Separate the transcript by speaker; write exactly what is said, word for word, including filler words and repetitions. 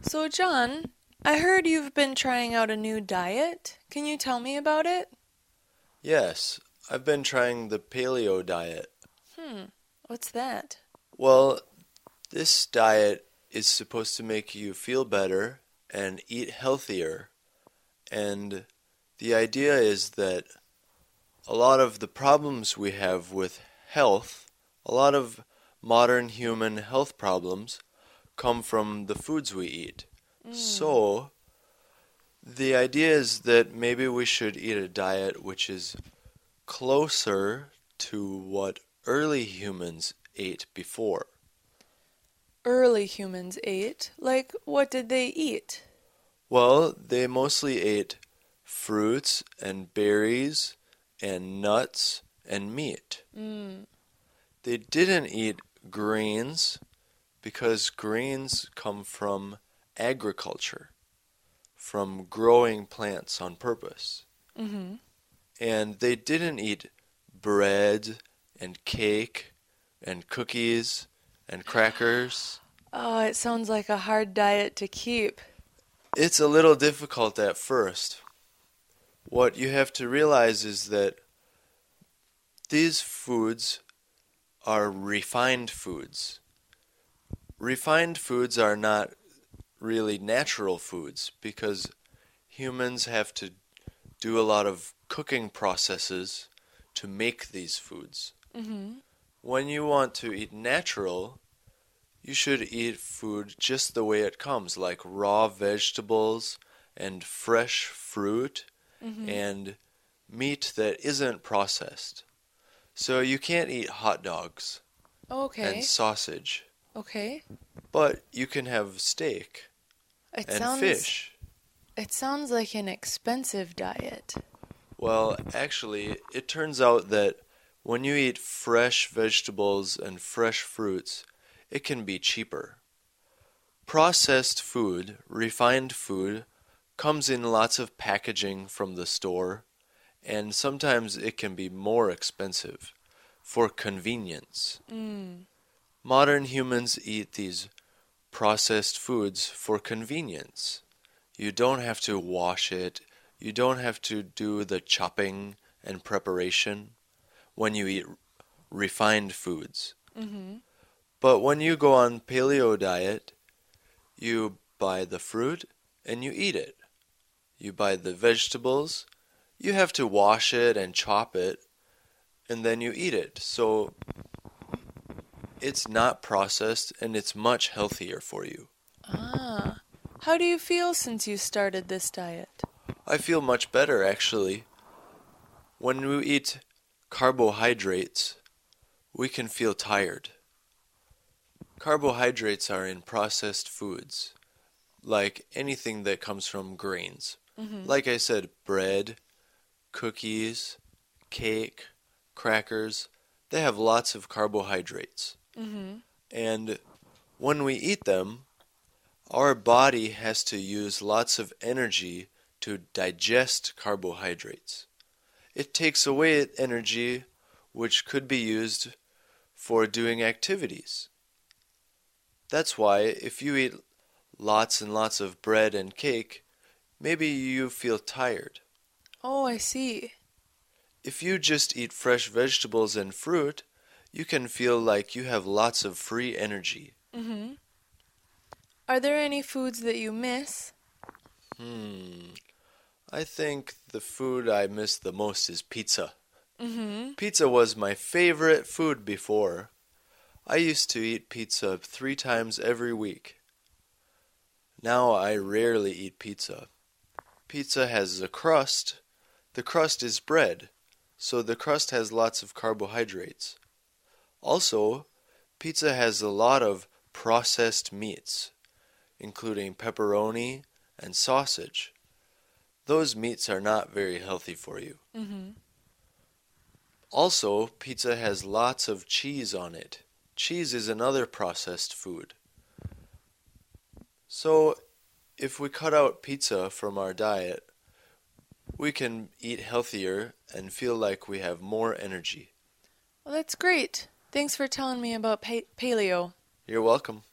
Speaker 1: So, John, I heard you've been trying out a new diet. Can you tell me about it?
Speaker 2: Yes, I've been trying the paleo diet.
Speaker 1: Hmm, what's that?
Speaker 2: Well, this diet is supposed to make you feel better and eat healthier. And the idea is that a lot of the problems we have with health, a lot of modern human health problems, come from the foods we eat.
Speaker 1: Mm.
Speaker 2: So, the idea is that maybe we should eat a diet which is closer to what early humans ate before.
Speaker 1: Early humans ate. Like, what did they eat?
Speaker 2: Well, they mostly ate fruits and berries and nuts and meat.
Speaker 1: Mm.
Speaker 2: They didn't eat grains because grains come from agriculture, from growing plants on purpose.
Speaker 1: Mm-hmm.
Speaker 2: And they didn't eat bread and cake and cookies and crackers.
Speaker 1: Oh, it sounds like a hard diet to keep.
Speaker 2: It's a little difficult at first. What you have to realize is that these foods are refined foods. Refined foods are not really natural foods because humans have to do a lot of cooking processes to make these foods.
Speaker 1: Mm-hmm.
Speaker 2: When you want to eat natural, you should eat food just the way it comes, like raw vegetables and fresh fruit
Speaker 1: Mm-hmm.
Speaker 2: and meat that isn't processed. So you can't eat hot dogs and
Speaker 1: Okay.
Speaker 2: sausage,
Speaker 1: Okay.
Speaker 2: but you can have steak
Speaker 1: It
Speaker 2: and
Speaker 1: sounds
Speaker 2: fish.
Speaker 1: it sounds like an expensive diet.
Speaker 2: Well, actually, it turns out that when you eat fresh vegetables and fresh fruits, it can be cheaper. Processed food, refined food, comes in lots of packaging from the store, and sometimes it can be more expensive for convenience.
Speaker 1: Mm.
Speaker 2: Modern humans eat these processed foods for convenience. You don't have to wash it, you don't have to do the chopping and preparation when you eat refined foods.
Speaker 1: Mm-hmm.
Speaker 2: But when you go on paleo diet, you buy the fruit and you eat it. You buy the vegetables, you have to wash it and chop it, and then you eat it. So it's not processed and it's much healthier for you.
Speaker 1: Ah. How do you feel since you started this diet?
Speaker 2: I feel much better actually. When we eat carbohydrates, we can feel tired. Carbohydrates are in processed foods, like anything that comes from grains.
Speaker 1: Mm-hmm.
Speaker 2: Like I said, bread, cookies, cake, crackers, they have lots of carbohydrates.
Speaker 1: Mm-hmm.
Speaker 2: And when we eat them, our body has to use lots of energy to digest carbohydrates. It takes away energy which could be used for doing activities. That's why if you eat lots and lots of bread and cake, maybe you feel tired.
Speaker 1: Oh, I see.
Speaker 2: If you just eat fresh vegetables and fruit, you can feel like you have lots of free energy.
Speaker 1: Mm-hmm. Are there any foods that you miss?
Speaker 2: Hmm. I think the food I miss the most is pizza.
Speaker 1: Mm-hmm.
Speaker 2: Pizza was my favorite food before. I used to eat pizza three times every week. Now I rarely eat pizza. Pizza has a crust. The crust is bread, so the crust has lots of carbohydrates. Also, pizza has a lot of processed meats, including pepperoni and sausage. Those meats are not very healthy for you.
Speaker 1: Mm-hmm.
Speaker 2: Also, pizza has lots of cheese on it. Cheese is another processed food. So, if we cut out pizza from our diet, we can eat healthier and feel like we have more energy.
Speaker 1: Well, that's great. Thanks for telling me about pa- paleo.
Speaker 2: You're welcome.